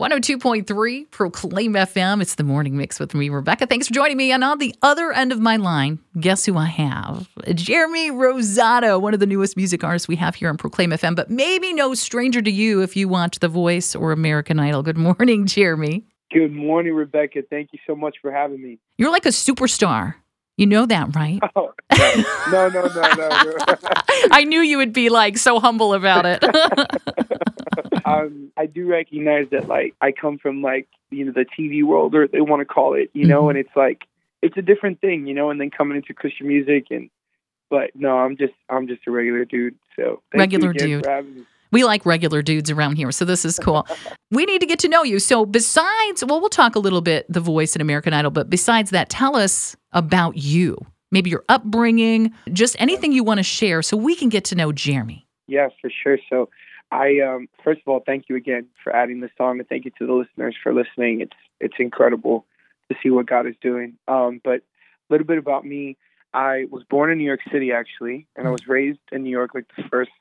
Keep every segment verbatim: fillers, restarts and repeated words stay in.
one oh two point three Proclaim F M. It's the Morning Mix with me, Rebecca. Thanks for joining me. And on the other end of my line, guess who I have? Jeremy Rosado, one of the newest music artists we have here on Proclaim F M, but maybe no stranger to you if you watch The Voice or American Idol. Good morning, Jeremy. Good morning, Rebecca. Thank you so much for having me. You're like a superstar. You know that, right? Oh, no, no, no, no, no. I knew you would be like so humble about it. um, I do recognize that, like, I come from, like, you know, the T V world, or they want to call it, you know, mm-hmm. and it's like, it's a different thing, you know, and then coming into Christian music, and, but no, I'm just, I'm just a regular dude. So thank regular you again dude. for having me. We like regular dudes around here, so this is cool. We need to get to know you. So besides, well, we'll talk a little bit The Voice and American Idol, but besides that, tell us about you. Maybe your upbringing, just anything you want to share so we can get to know Jeremy. Yeah, for sure. So I, um, first of all, thank you again for adding the song, and thank you to the listeners for listening. It's it's incredible to see what God is doing. Um, but a little bit about me. I was born in New York City, actually, and I was raised in New York like the first,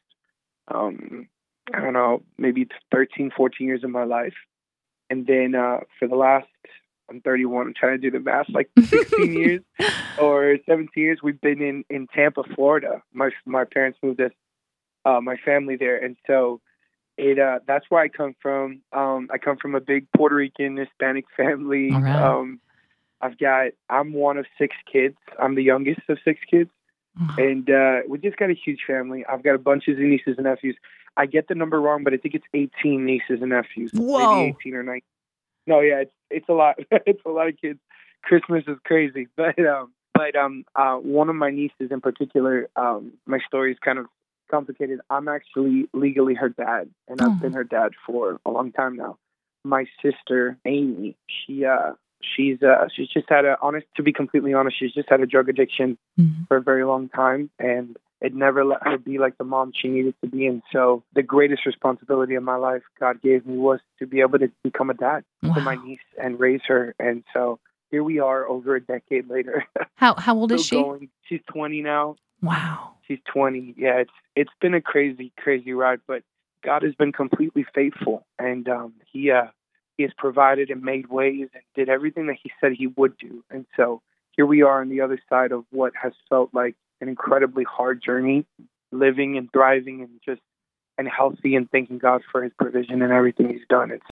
um, I don't know, maybe thirteen, fourteen years of my life. And then uh, for the last, I'm thirty-one, I'm trying to do the math, like sixteen years or seventeen years, we've been in, in Tampa, Florida. My my parents moved us, uh, my family there. And so it uh, that's where I come from. Um, I come from a big Puerto Rican, Hispanic family. All right. Um, I've got, I'm one of six kids. I'm the youngest of six kids. And uh, we just got a huge family. I've got a bunch of nieces and nephews. I get the number wrong, but I think it's eighteen nieces and nephews. Whoa. Maybe eighteen or nineteen. No, yeah, it's it's a lot. It's a lot of kids. Christmas is crazy. But um, but um, uh, one of my nieces in particular, um, my story is kind of complicated. I'm actually legally her dad, and I've Oh. been her dad for a long time now. My sister, Amy, she uh, she's uh, she's just had a, honest, to be completely honest, she's just had a drug addiction Mhm. for a very long time, and it never let her be like the mom she needed to be. And so the greatest responsibility of my life God gave me was to be able to become a dad Wow. to my niece and raise her. And so here we are over a decade later. How how old is Still she? going. She's twenty now. Wow. She's twenty. Yeah, it's it's been a crazy, crazy ride, but God has been completely faithful. And um, he, uh, he has provided and made ways and did everything that he said he would do. And so here we are on the other side of what has felt like an incredibly hard journey, living and thriving and just and healthy, and thanking God for his provision and everything he's done. It's